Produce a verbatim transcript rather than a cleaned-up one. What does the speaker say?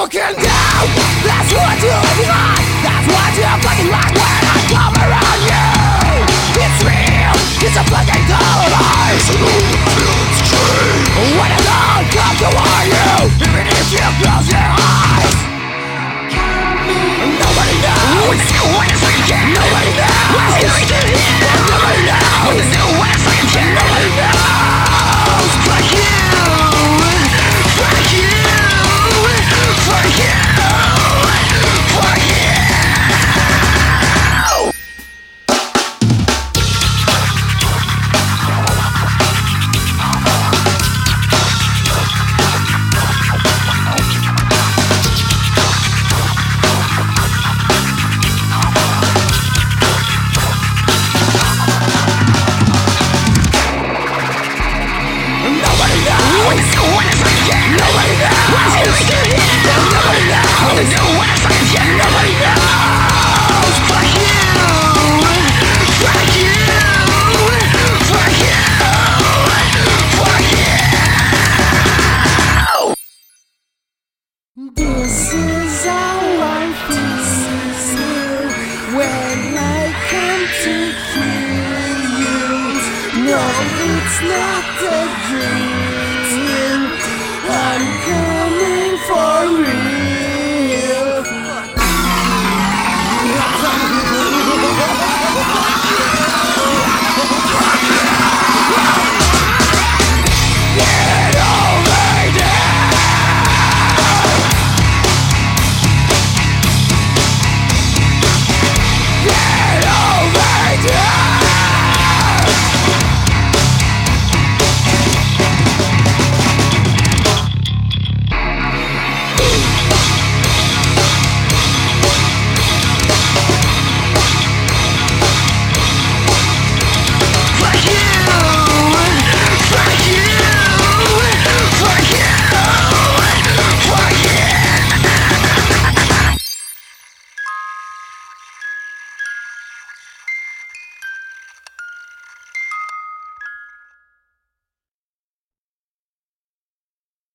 fucking down. That's what you're living on. That's what you're fucking like when I come around you. It's real, it's a fucking dollar. It's an old feelings train. When it's all come to warn you, even if you close your eyes. Nobody knows when it's like that. Nobody knows when it's like that. Nobody knows when it's like that. Nobody knows. Fuck you. Fuck you. Fuck you. Fuck you. This is how life is you when I come to kill you. No, it's not a dream.